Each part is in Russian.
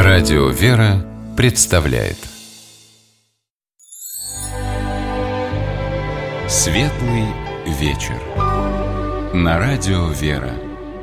Радио «Вера» представляет Светлый вечер на Радио «Вера».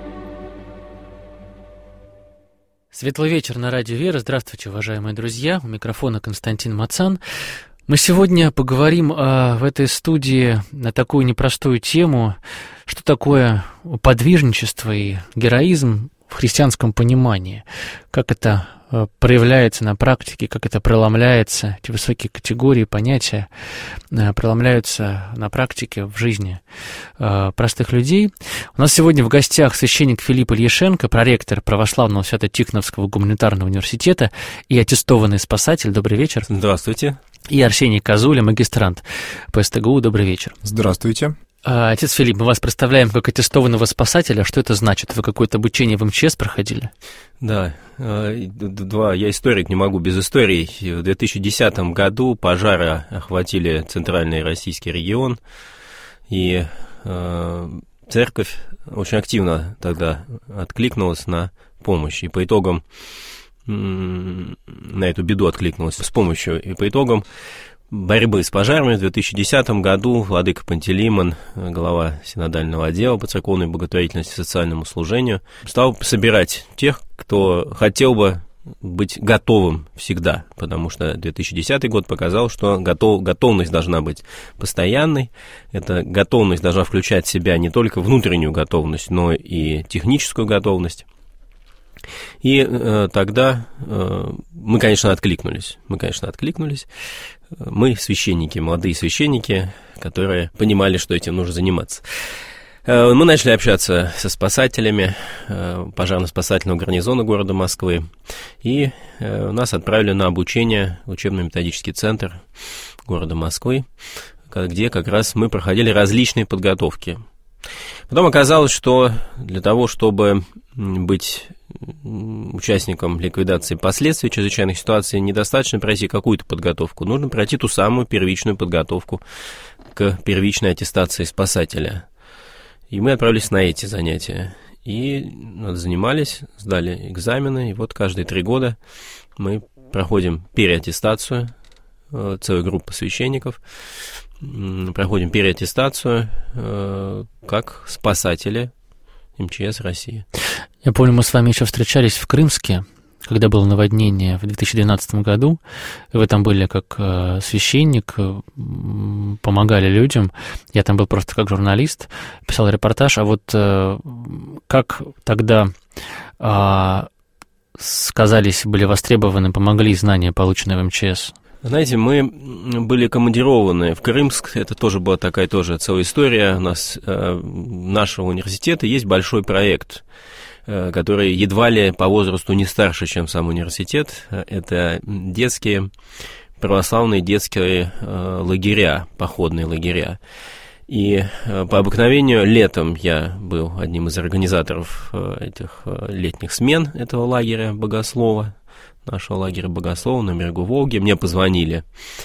Светлый вечер на Радио «Вера». Здравствуйте, уважаемые друзья. У микрофона Константин Мацан. Мы сегодня поговорим в этой студии на такую непростую тему, что такое подвижничество и героизм в христианском понимании, как это проявляется на практике, как это преломляется, эти высокие категории, понятия преломляются на практике в жизни простых людей. У нас сегодня в гостях священник Филипп Ильяшенко, проректор Православного Свято-Тихоновского гуманитарного университета и аттестованный спасатель. Добрый вечер. Здравствуйте. И Арсений Козуля, магистрант ПСТГУ. Добрый вечер. Здравствуйте. Отец Филипп, мы вас представляем как аттестованного спасателя. Что это значит? Вы какое-то обучение в МЧС проходили? Да, я историк, не могу без историй. В 2010 году пожары охватили центральный российский регион, и церковь очень активно тогда откликнулась на помощь. И по итогам, на эту беду откликнулась с помощью, и по итогам борьбы с пожарами в 2010 году владыка Пантелеймон, глава синодального отдела по церковной благотворительности и социальному служению, стал собирать тех, кто хотел бы быть готовым всегда, потому что 2010 год показал, что готовность должна быть постоянной, эта готовность должна включать в себя не только внутреннюю готовность, но и техническую готовность. И тогда мы, конечно, откликнулись. Мы священники, молодые священники, которые понимали, что этим нужно заниматься. Мы начали общаться со спасателями пожарно-спасательного гарнизона города Москвы, и нас отправили на обучение в учебно-методический центр города Москвы, где как раз мы проходили различные подготовки. Потом оказалось, что для того, чтобы быть участником ликвидации последствий чрезвычайных ситуаций, недостаточно пройти какую-то подготовку, нужно пройти ту самую первичную подготовку к первичной аттестации спасателя. И мы отправились на эти занятия. И занимались, сдали экзамены, и вот каждые 3 года мы проходим переаттестацию, целая группа священников, проходим переаттестацию как спасатели МЧС России. Я помню, мы с вами еще встречались в Крымске, когда было наводнение в 2012 году. Вы там были как священник, помогали людям. Я там был просто как журналист, писал репортаж. А вот как тогда сказались, были востребованы, помогли знания, полученные в МЧС? Знаете, мы были командированы в Крымск, это тоже была такая целая история. У нас, нашего университета, есть большой проект, который едва ли по возрасту не старше, чем сам университет. Это детские, православные детские лагеря, походные лагеря. И по обыкновению летом я был одним из организаторов этих летних смен этого лагеря Богослова, нашего лагеря Богослова на берегу Волги. Мне позвонили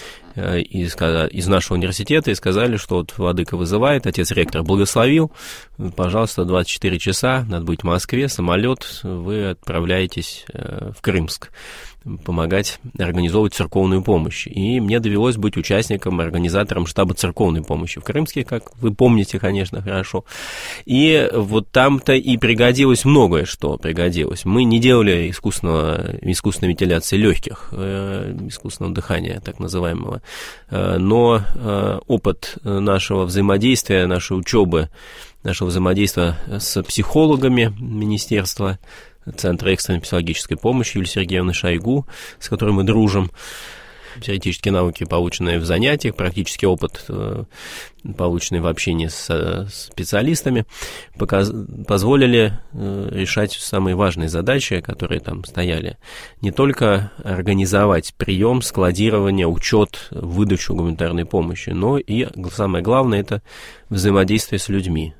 из нашего университета и сказали, что вот владыка вызывает, отец-ректор благословил, пожалуйста, 24 часа, надо быть в Москве, самолет, вы отправляетесь в Крымск помогать организовывать церковную помощь. И мне довелось быть участником, организатором штаба церковной помощи в Крымске, как вы помните, конечно, хорошо. И вот там-то и пригодилось многое, что пригодилось. Мы не делали искусственной вентиляции легких, искусственного дыхания, так называемого, но опыт нашего взаимодействия, нашей учебы, нашего взаимодействия с психологами министерства, Центра экстренной психологической помощи Юлии Сергеевны Шойгу, с которой мы дружим, теоретические навыки, полученные в занятиях, практический опыт, полученный в общении с специалистами, позволили решать самые важные задачи, которые там стояли. Не только организовать прием, складирование, учет, выдачу гуманитарной помощи, но и, самое главное, это взаимодействие с людьми,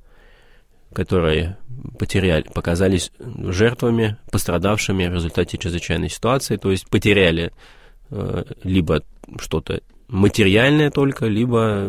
которые показались жертвами, пострадавшими в результате чрезвычайной ситуации, то есть потеряли либо что-то материальное только, либо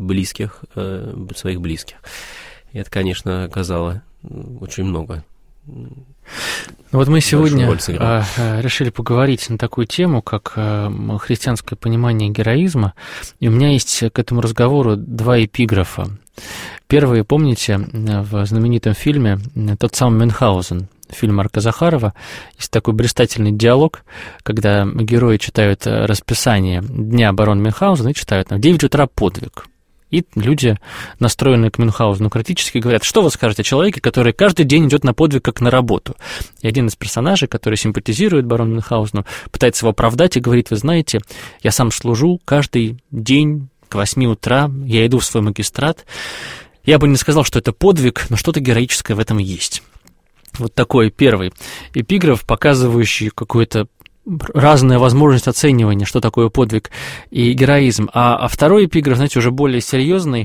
своих близких. И это, конечно, оказало очень много. Вот мы сегодня решили поговорить на такую тему, как христианское понимание героизма, и у меня есть к этому разговору два эпиграфа. Первый, помните, в знаменитом фильме «Тот самый Мюнхгаузен», фильм Марка Захарова, есть такой блистательный диалог, когда герои читают расписание Дня обороны Мюнхгаузена и читают в 9 утра подвиг. И люди, настроенные к Мюнхгаузену критически, говорят, что вы скажете о человеке, который каждый день идет на подвиг как на работу. И один из персонажей, который симпатизирует барону Мюнхгаузену, пытается его оправдать и говорит, вы знаете, я сам служу каждый день к 8 утра, я иду в свой магистрат. Я бы не сказал, что это подвиг, но что-то героическое в этом есть. Вот такой первый эпиграф, показывающий какую-то разная возможность оценивания, что такое подвиг и героизм. А второй эпиграф, знаете, уже более серьезный,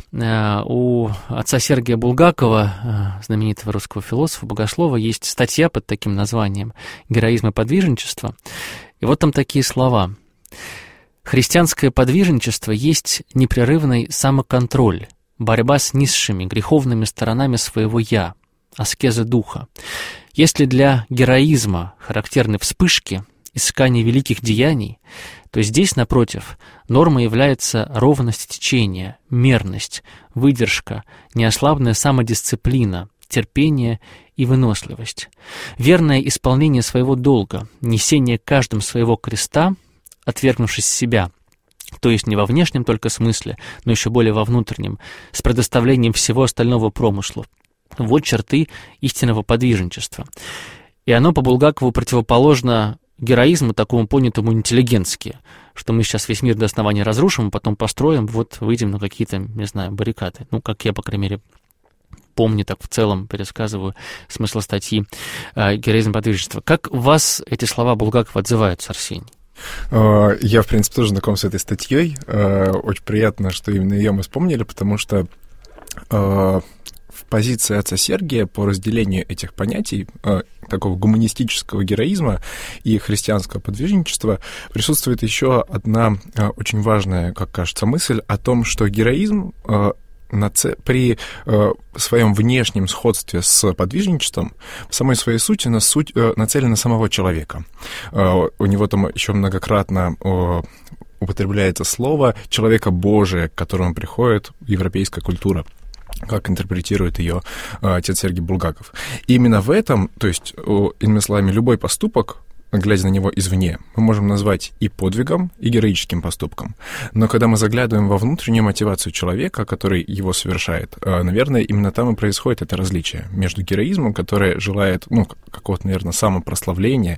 у отца Сергия Булгакова, знаменитого русского философа, богослова, есть статья под таким названием «Героизм и подвижничество». И вот там такие слова. «Христианское подвижничество есть непрерывный самоконтроль, борьба с низшими греховными сторонами своего «я», аскеза духа. Если для героизма характерны вспышки, искание великих деяний, то здесь, напротив, нормой является ровность течения, мерность, выдержка, неослабная самодисциплина, терпение и выносливость. Верное исполнение своего долга, несение каждым своего креста, отвергнувшись себя, то есть не во внешнем только смысле, но еще более во внутреннем, с предоставлением всего остального промыслу. Вот черты истинного подвижничества. И оно по Булгакову противоположно героизму, такому понятому интеллигентски, что мы сейчас весь мир до основания разрушим, а потом построим, вот выйдем на какие-то, не знаю, баррикады. Ну, как я, по крайней мере, помню, так в целом пересказываю смысл статьи «Героизм подвижничества». Как у вас эти слова Булгакова отзываются, Арсений? Я, в принципе, тоже знаком с этой статьей. Очень приятно, что именно ее мы вспомнили, потому что в позиции отца Сергия по разделению этих понятий, такого гуманистического героизма и христианского подвижничества, присутствует еще одна очень важная, как кажется, мысль о том, что героизм при своем внешнем сходстве с подвижничеством в самой своей сути нацелен на самого человека. У него там еще многократно употребляется слово «человека Божия», к которому приходит европейская культура, как интерпретирует ее отец Сергий Булгаков. И именно в этом, то есть, иными словами, любой поступок, глядя на него извне, мы можем назвать и подвигом, и героическим поступком. Но когда мы заглядываем во внутреннюю мотивацию человека, который его совершает, наверное, именно там и происходит это различие между героизмом, который желает, какого-то, наверное, самопрославления,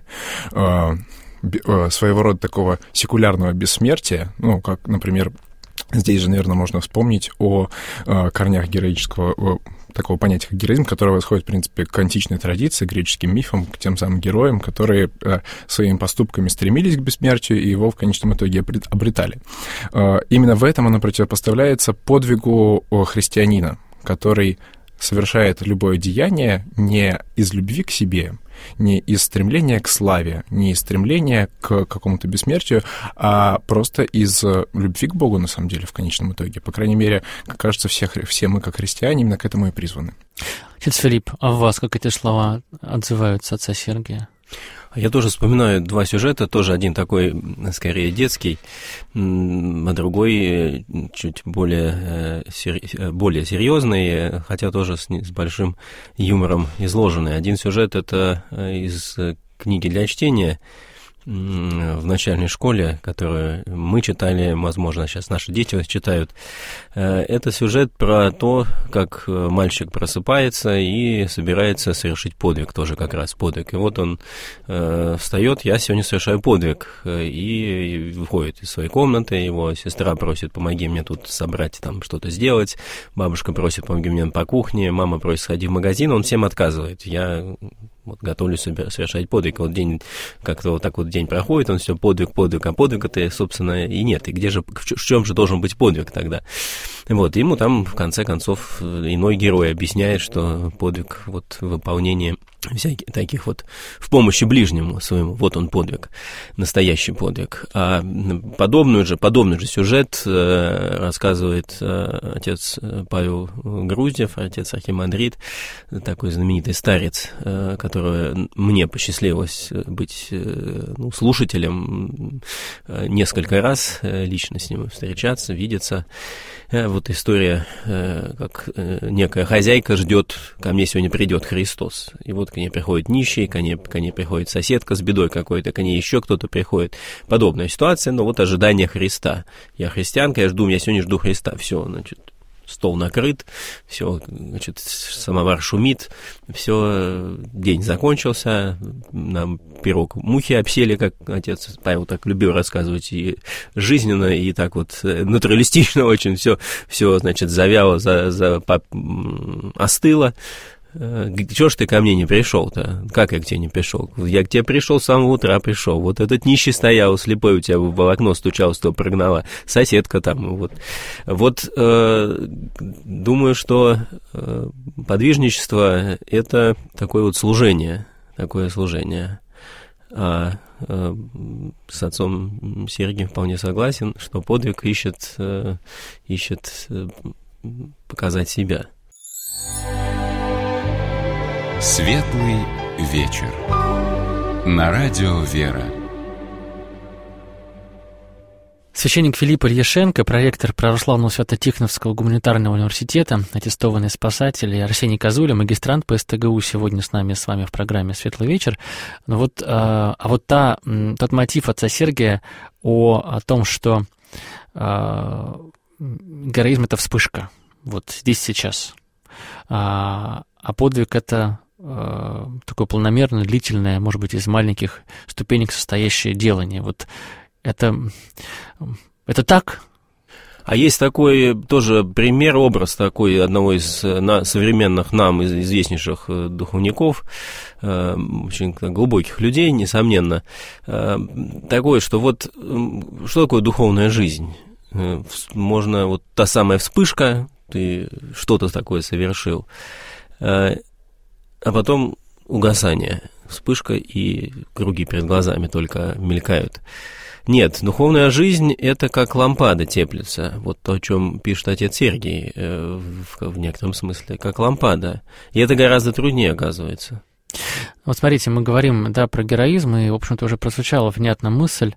своего рода такого секулярного бессмертия, как, например, здесь же, наверное, можно вспомнить о корнях героического такого понятия, как героизм, которое восходит, в принципе, к античной традиции, греческим мифам, к тем самым героям, которые своими поступками стремились к бессмертию и его в конечном итоге обретали. Именно в этом оно противопоставляется подвигу христианина, который совершает любое деяние не из любви к себе, не из стремления к славе, не из стремления к какому-то бессмертию, а просто из любви к Богу, на самом деле, в конечном итоге. По крайней мере, как кажется, все мы, как христиане, именно к этому и призваны. Отец Филипп, а в вас как эти слова отзываются отца Сергия? Я тоже вспоминаю два сюжета, тоже один такой, скорее, детский, а другой чуть более серьезный, хотя тоже с большим юмором изложенный. Один сюжет — это из книги для чтения в начальной школе, которую мы читали, возможно, сейчас наши дети читают. Это сюжет про то, как мальчик просыпается и собирается совершить подвиг, тоже как раз подвиг. И вот он встает: я сегодня совершаю подвиг, и выходит из своей комнаты, его сестра просит: помоги мне тут собрать, там что-то сделать, бабушка просит: помоги мне по кухне, мама просит: сходи в магазин, он всем отказывает. Я готовлюсь совершать подвиг. Вот день, как-то вот так вот день проходит, он все подвиг, а подвига-то, собственно, и нет. И где же, в чем же должен быть подвиг тогда? Вот, ему там, в конце концов, иной герой объясняет, что подвиг, вот, выполнение всяких таких вот в помощи ближнему своему. Вот он подвиг, настоящий подвиг. А подобный же сюжет рассказывает отец Павел Груздев, отец архимандрит, такой знаменитый старец, которого мне посчастливилось быть слушателем несколько раз, лично с ним встречаться, видеться. Вот история, как некая хозяйка ждет, ко мне сегодня придет Христос. И вот к ней приходит нищий, ко ней приходит соседка с бедой какой-то, к ней еще кто-то приходит. Подобная ситуация, но вот ожидание Христа. Я христианка, я сегодня жду Христа. Все, значит, стол накрыт, все, значит, самовар шумит, все, день закончился, нам пирог мухи обсели, как отец Павел так любил рассказывать, и жизненно, и так вот натуралистично очень все, значит, завяло, остыло. Чего ж ты ко мне не пришел-то? Как я к тебе не пришел? Я к тебе пришел, с самого утра пришел. Вот этот нищий стоял, слепой у тебя в окно стучал, что прогнала. Соседка там. Вот думаю, что подвижничество – это такое вот служение. А с отцом Сергием вполне согласен, что подвиг ищет показать себя. Светлый вечер. На радио «Вера». Священник Филипп Ильяшенко, проректор Православного Свято-Тихоновского гуманитарного университета, аттестованный спасатель, и Арсений Козуля, магистрант по СТГУ, сегодня с вами в программе «Светлый вечер». Но вот, тот мотив отца Сергия о том, что героизм — это вспышка, вот здесь сейчас, а подвиг — это такое планомерное, длительное, может быть, из маленьких ступенек состоящее делание. Вот это так? А есть такой тоже пример, образ такой одного из современных нам известнейших духовников, очень глубоких людей, несомненно, такое, что вот что такое духовная жизнь? Можно вот та самая вспышка, ты что-то такое совершил, а потом угасание, вспышка, и круги перед глазами только мелькают. Нет, духовная жизнь – это как лампада теплится. Вот то, о чем пишет отец Сергий, в некотором смысле, как лампада. И это гораздо труднее, оказывается. Вот смотрите, мы говорим, про героизм, и, в общем-то, уже прозвучала внятная мысль,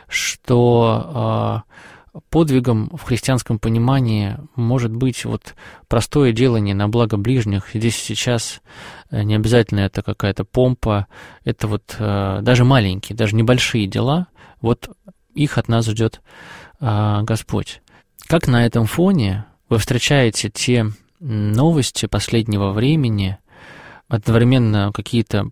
что подвигом в христианском понимании может быть вот простое делание на благо ближних. Здесь и сейчас не обязательно это какая-то помпа, это вот даже маленькие, даже небольшие дела, вот их от нас ждет Господь. Как на этом фоне вы встречаете те новости последнего времени, одновременно какие-то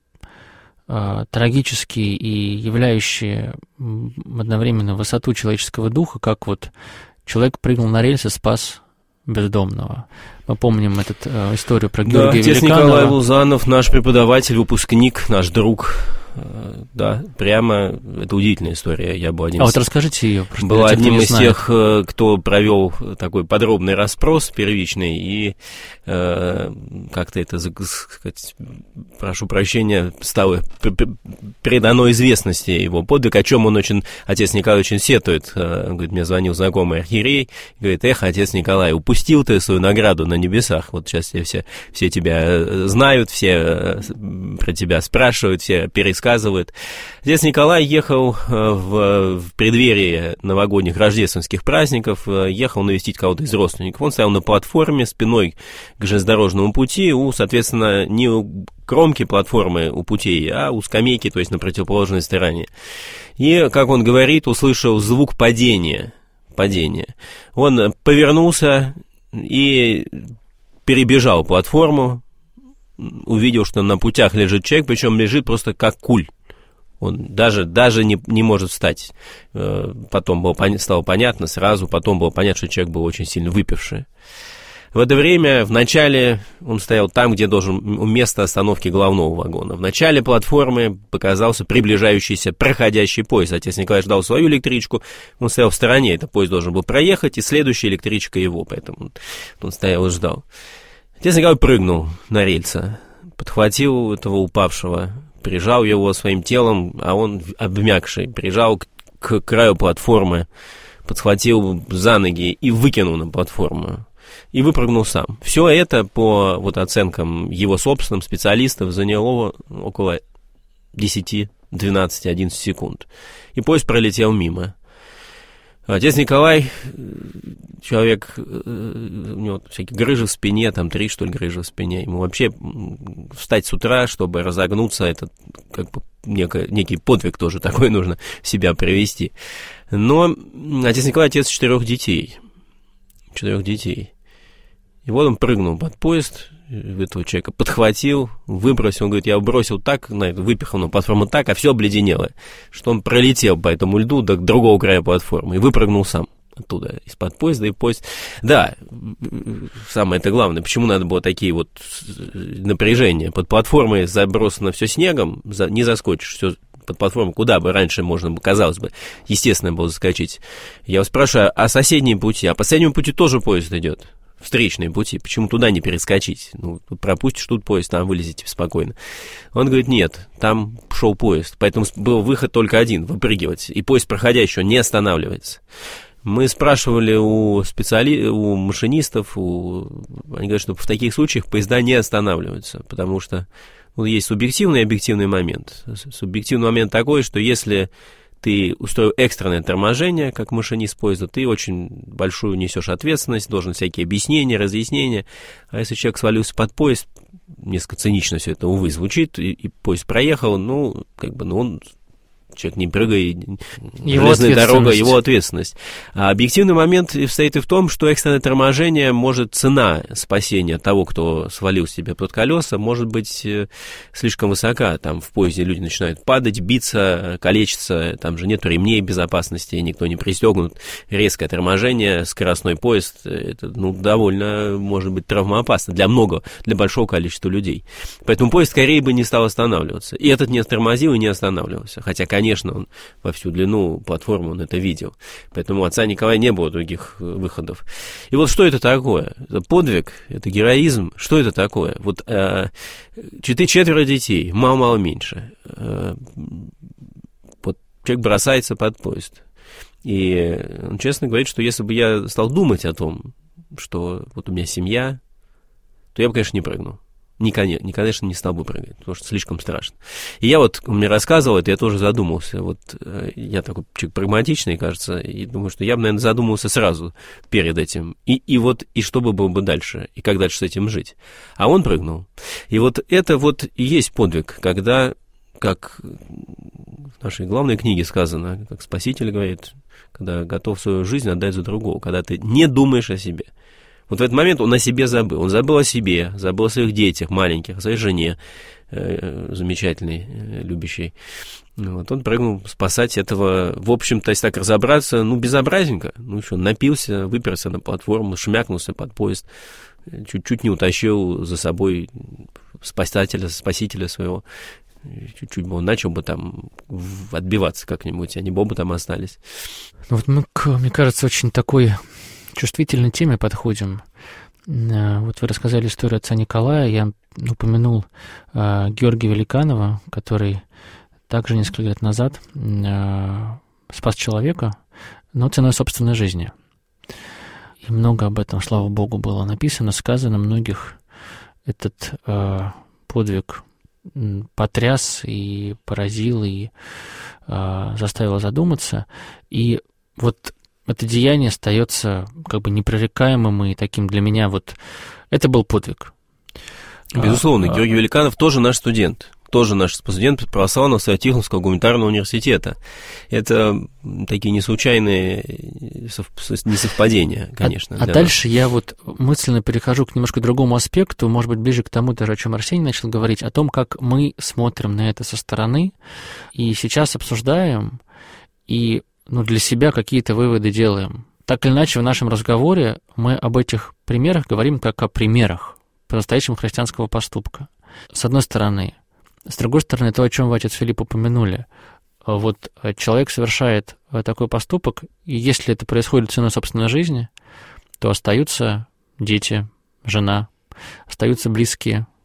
трагические и являющие одновременно высоту человеческого духа, как вот человек прыгнул на рельсы, спас бездомного. Мы помним эту историю про Георгия Великанова. Отец Николай Лузанов, наш преподаватель, выпускник, наш друг. Да, прямо это удивительная история. Я был вот расскажите ее. Был одним из тех, кто провел такой подробный расспрос первичный, и как-то это, сказать, прошу прощения, стало предано известности его подвиг, о чем он отец Николай очень сетует. Говорит, мне звонил знакомый архиерей, говорит: отец Николай, упустил ты свою награду на небесах, вот сейчас все тебя знают, все про тебя спрашивают, все пересказывают. Отец Николай ехал в преддверии новогодних рождественских праздников, ехал навестить кого-то из родственников. Он стоял на платформе спиной к железнодорожному пути, соответственно, не у кромки платформы у путей, а у скамейки, то есть на противоположной стороне. И, как он говорит, услышал звук падения. Он повернулся и перебежал платформу, увидел, что на путях лежит человек, причем лежит просто как куль. Он даже не может встать. Потом стало понятно, потом было понятно, что человек был очень сильно выпивший. В это время вначале он стоял там, где должен место остановки главного вагона. В начале платформы показался приближающийся проходящий поезд. Отец Николай ждал свою электричку, он стоял в стороне, этот поезд должен был проехать, и следующая электричка его, поэтому он стоял и ждал. Отец Николай прыгнул на рельсы, подхватил этого упавшего, прижал его своим телом, а он обмякший, прижал к краю платформы, подхватил за ноги и выкинул на платформу. И выпрыгнул сам. Все это, по вот оценкам его собственным специалистов, заняло около 10, 12, 11 секунд. И поезд пролетел мимо. Отец Николай, человек, у него всякие грыжи в спине, там 3, что ли, грыжи в спине. Ему вообще встать с утра, чтобы разогнуться, это как бы некий подвиг тоже такой нужно себя привести. Но отец Николай отец 4 детей. 4 детей. И вот он прыгнул под поезд, этого человека подхватил, выбросил, он говорит, я бросил так, выпихал на платформу так, а все обледенело, что он пролетел по этому льду до другого края платформы и выпрыгнул сам оттуда, из-под поезда, и поезд... Да, самое это главное, почему надо было такие вот напряжения. Под платформой забросано все снегом, не заскочишь, все под платформой, куда бы раньше можно было, казалось бы, естественно было заскочить. Я вас спрашиваю, а соседние пути? А по соседнему пути тоже поезд идет. Встречные пути, почему туда не перескочить? Ну, пропустишь тут поезд, там вылезете спокойно. Он говорит, нет, там шел поезд, поэтому был выход только один, выпрыгивать, и поезд, проходя, еще не останавливается. Мы спрашивали у машинистов, они говорят, что в таких случаях поезда не останавливаются, потому что есть субъективный и объективный момент. Субъективный момент такой, что если ты устроил экстренное торможение, как машинист поезда, ты очень большую несешь ответственность, должен всякие объяснения, разъяснения. А если человек свалился под поезд, несколько цинично все это, увы, звучит, и поезд проехал, он... Человек не прыгай, железная дорога, его ответственность. А объективный момент состоит и в том, что экстренное торможение может, цена спасения того, кто свалил себе под колеса, может быть слишком высока. Там в поезде люди начинают падать, биться, калечиться, там же нет ремней безопасности, никто не пристегнут. Резкое торможение, скоростной поезд, это довольно может быть травмоопасно для большого количества людей. Поэтому поезд скорее бы не стал останавливаться. И этот не тормозил и не останавливался. Хотя, конечно, он во всю длину платформы он это видел. Поэтому у отца Николая не было других выходов. И вот что это такое? Это подвиг, это героизм. Что это такое? Вот 4 детей, мало меньше. Вот человек бросается под поезд. И он честно говорит, что если бы я стал думать о том, что вот у меня семья, то я бы, конечно, не прыгнул. Конечно, не стал бы прыгать, потому что слишком страшно. И он мне рассказывал это, я тоже задумался. Вот я такой человек прагматичный, кажется, и думаю, что я бы, наверное, задумался сразу перед этим. И что бы было бы дальше, и как дальше с этим жить. А он прыгнул. И вот это вот и есть подвиг, когда, как в нашей главной книге сказано, как Спаситель говорит, когда готов свою жизнь отдать за другого, когда ты не думаешь о себе. Вот в этот момент он о себе забыл. Он забыл о себе, забыл о своих детях маленьких, о своей жене, замечательной, любящей. Вот он прыгнул спасать этого, в общем-то, если так разобраться, безобразненько. Еще напился, выперся на платформу, шмякнулся под поезд, чуть-чуть не утащил за собой спасителя своего. Чуть-чуть бы он начал бы там отбиваться как-нибудь, они бы оба там остались. Вот мы, мне кажется, очень такой чувствительной теме подходим. Вот вы рассказали историю отца Николая, я упомянул Георгия Великанова, который также несколько лет назад спас человека, но ценой собственной жизни. И много об этом, слава богу, было написано, сказано, многих этот подвиг потряс и поразил, и заставил задуматься. И вот это деяние остается как бы непререкаемым и таким для меня это был подвиг. Безусловно, Георгий Великанов тоже наш студент православного Свято-Тихоновского гуманитарного университета. Это такие неслучайные несовпадения, конечно. А дальше я мысленно перехожу к немножко другому аспекту, может быть, ближе к тому, даже о чем Арсений начал говорить, о том, как мы смотрим на это со стороны, и сейчас обсуждаем, и для себя какие-то выводы делаем. Так или иначе, в нашем разговоре мы об этих примерах говорим как о примерах по-настоящему христианского поступка. С одной стороны. С другой стороны, то, о чем вы, отец Филипп, упомянули. Вот человек совершает такой поступок, и если это происходит ценой собственной жизни, то остаются дети, жена, остаются близкие,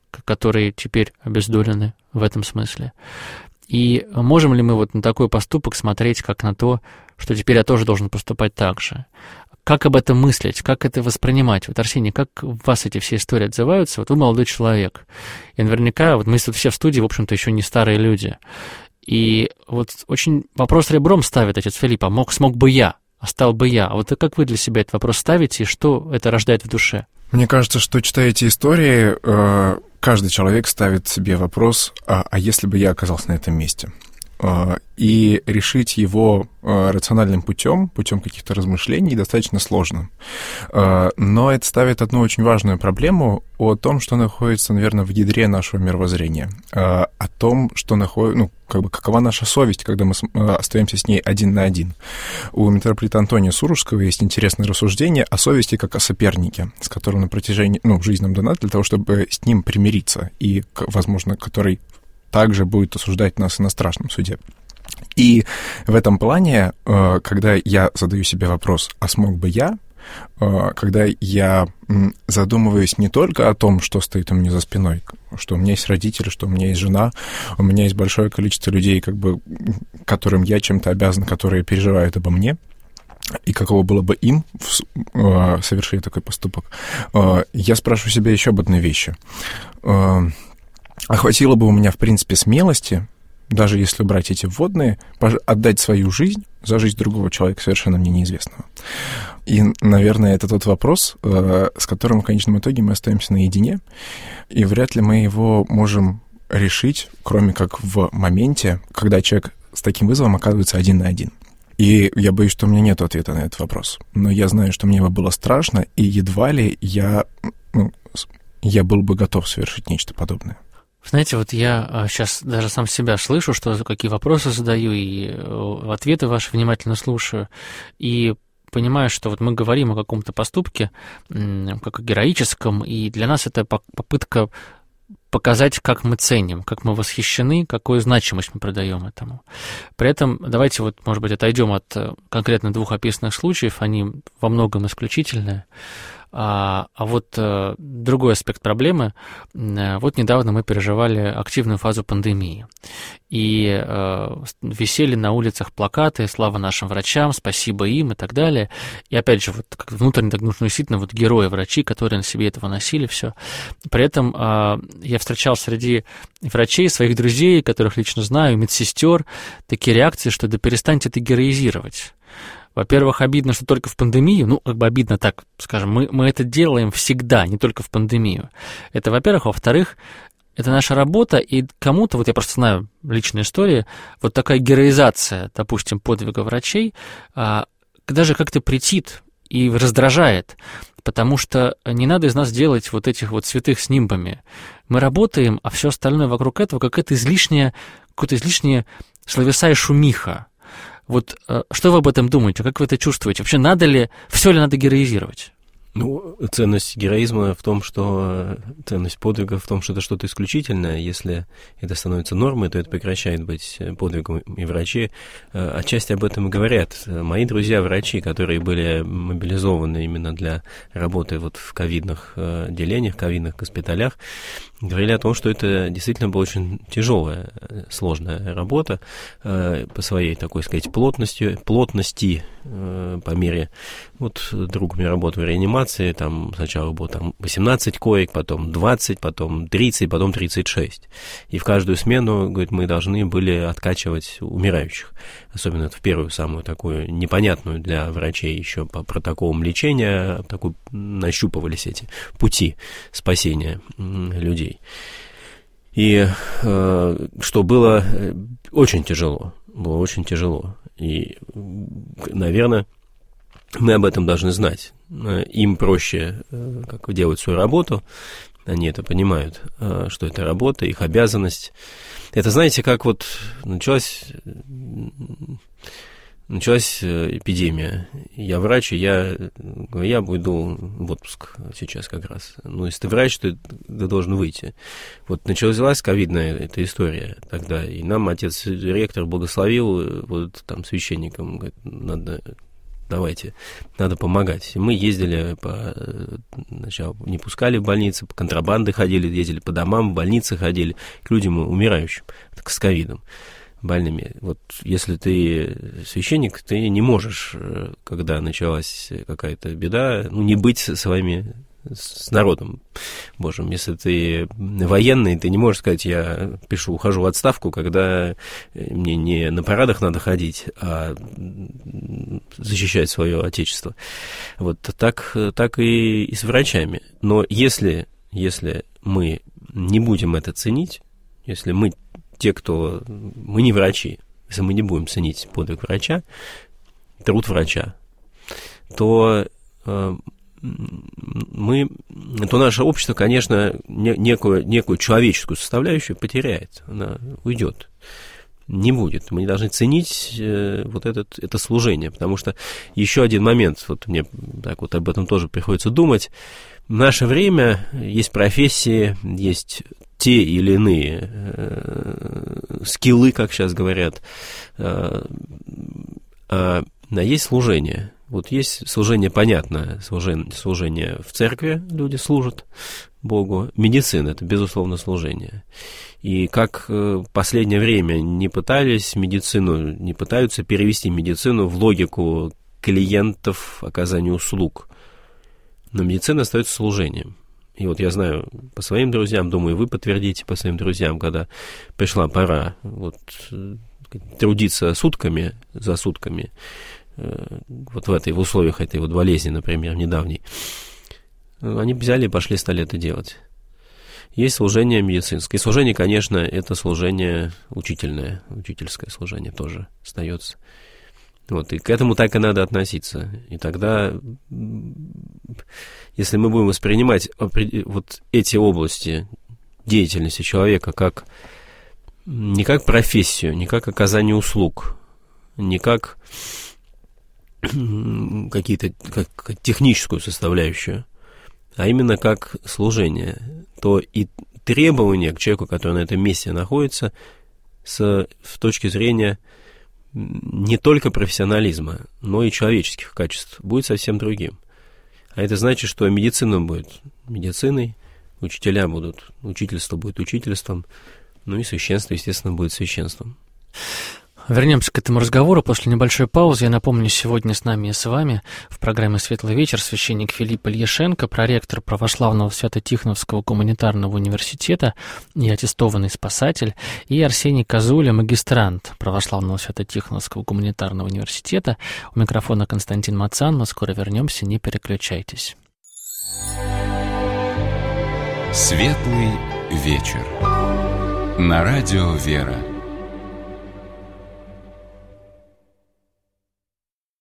которые теперь обездолены в этом смысле. И можем ли мы вот на такой поступок смотреть как на то, что теперь я тоже должен поступать так же? Как об этом мыслить, как это воспринимать? Вот, Арсений, как у вас эти все истории отзываются? Вот вы молодой человек, и наверняка, вот мы тут все в студии, в общем-то, еще не старые люди. И вот очень вопрос ребром ставит отец Филипп, смог бы я, стал бы я? А вот как вы для себя этот вопрос ставите, и что это рождает в душе? Мне кажется, что, читая эти истории, каждый человек ставит себе вопрос, а если бы я оказался на этом месте? И решить его рациональным путем каких-то размышлений, достаточно сложно. Но это ставит одну очень важную проблему о том, что находится, наверное, в ядре нашего мировоззрения, о том, что какова наша совесть, когда мы остаемся с ней один на один. У митрополита Антония Сурожского есть интересное рассуждение о совести как о сопернике, с которым на протяжении, жизнь нам дана для того, чтобы с ним примириться, и, возможно, который также будет осуждать нас и на страшном суде. И в этом плане, когда я задаю себе вопрос, а смог бы я, когда я задумываюсь не только о том, что стоит у меня за спиной, что у меня есть родители, что у меня есть жена, у меня есть большое количество людей, которым я чем-то обязан, которые переживают обо мне, и каково было бы им совершить такой поступок, я спрашиваю себя еще об одной вещи. А хватило бы у меня, в принципе, смелости, даже если убрать эти вводные, отдать свою жизнь за жизнь другого человека, совершенно мне неизвестного. И, наверное, это тот вопрос, с которым в конечном итоге мы остаемся наедине, и вряд ли мы его можем решить, кроме как в моменте, когда человек с таким вызовом оказывается один на один. И я боюсь, что у меня нет ответа на этот вопрос. Но я знаю, что мне бы было страшно, и едва ли я был бы готов совершить нечто подобное. Знаете, вот я сейчас даже сам себя слышу, какие вопросы задаю, и ответы ваши внимательно слушаю, и понимаю, что вот мы говорим о каком-то поступке, как о героическом, и для нас это попытка показать, как мы ценим, как мы восхищены, какую значимость мы придаем этому. При этом давайте вот, может быть, отойдем от конкретно двух описанных случаев, они во многом исключительные. А вот другой аспект проблемы. Вот недавно мы переживали активную фазу пандемии. И висели на улицах плакаты «Слава нашим врачам», «Спасибо им» и так далее. И опять же, вот как внутренне так нужно действительно вот герои-врачи, которые на себе этого носили, все. При этом я встречал среди врачей, своих друзей, которых лично знаю, медсестер, такие реакции, что да перестаньте это героизировать. Во-первых, обидно, что только в пандемию, обидно так, скажем, мы это делаем всегда, не только в пандемию. Это, во-первых. Во-вторых, это наша работа, и кому-то, вот я просто знаю личные истории, вот такая героизация, допустим, подвига врачей, даже как-то претит и раздражает, потому что не надо из нас делать вот этих вот святых с нимбами. Мы работаем, а все остальное вокруг этого какая-то излишняя словеса и шумиха. Вот что вы об этом думаете? Как вы это чувствуете? Вообще все ли надо героизировать? Ценность героизма в том, что ценность подвига в том, что это что-то исключительное. Если это становится нормой, то это прекращает быть подвигом. И врачи отчасти об этом и говорят. Мои друзья-врачи, которые были мобилизованы именно для работы вот в ковидных отделениях, ковидных госпиталях, говорили о том, что это действительно была очень тяжелая, сложная работа по своей, такой сказать, плотности по мере... Вот друг у меня работал в реанимации, там сначала было 18 коек, потом 20, потом 30, потом 36. И в каждую смену, говорит, мы должны были откачивать умирающих. Особенно в первую, самую такую непонятную для врачей еще по протоколам лечения, такую нащупывались эти пути спасения людей. И что было очень тяжело, И, наверное, мы об этом должны знать. Им проще как делать свою работу, они это понимают, что это работа, их обязанность. Это, знаете, как вот началась эпидемия. Я врач, и я уйду в отпуск сейчас как раз. Если ты врач, то ты должен выйти. Вот началась ковидная эта история тогда, и нам отец-ректор благословил, вот там священникам, говорит, надо давайте, надо помогать. И мы ездили сначала не пускали в больницы, по контрабанде ходили, ездили по домам, в больницы ходили, к людям умирающим, с ковидом больными. Вот если ты священник, ты не можешь, когда началась какая-то беда, не быть с народом Божьим. Если ты военный, ты не можешь сказать, я ухожу в отставку, когда мне не на парадах надо ходить, а защищать свое отечество. Вот так и с врачами. Но если мы не будем это ценить, если мы мы не врачи, если мы не будем ценить подвиг врача, труд врача, то наше общество, конечно, некую человеческую составляющую потеряет, она уйдет, не будет. Мы не должны ценить это служение, потому что еще один момент, мне так об этом тоже приходится думать. В наше время есть профессии, есть те или иные скиллы, как сейчас говорят, есть служение. Есть служение, понятно, служение в церкви, люди служат Богу. Медицина – это, безусловно, служение. И как в последнее время не пытаются перевести медицину в логику клиентов оказания услуг, но медицина остается служением. И я знаю по своим друзьям, думаю, вы подтвердите по своим друзьям, когда пришла пора трудиться сутками за сутками, в условиях этой болезни, например, недавней, они взяли и пошли, стали это делать. Есть служение медицинское. И служение, конечно, это служение учительное, учительское служение тоже остается. И к этому так и надо относиться. И тогда, если мы будем воспринимать эти области деятельности человека не как профессию, не как оказание услуг, не как как техническую составляющую, а именно как служение, то и требования к человеку, который на этом месте находится, с точки зрения не только профессионализма, но и человеческих качеств, будет совсем другим. А это значит, что медицина будет медициной, учительство будет учительством, и священство, естественно, будет священством. Вернемся к этому разговору после небольшой паузы. Я напомню, сегодня с нами и с вами в программе «Светлый вечер» священник Филипп Ильяшенко, проректор Православного Свято-Тихоновского гуманитарного университета и аттестованный спасатель, и Арсений Козуля, магистрант Православного Свято-Тихоновского гуманитарного университета. У микрофона Константин Мацан. Мы скоро вернемся, не переключайтесь. «Светлый вечер» на радио «Вера».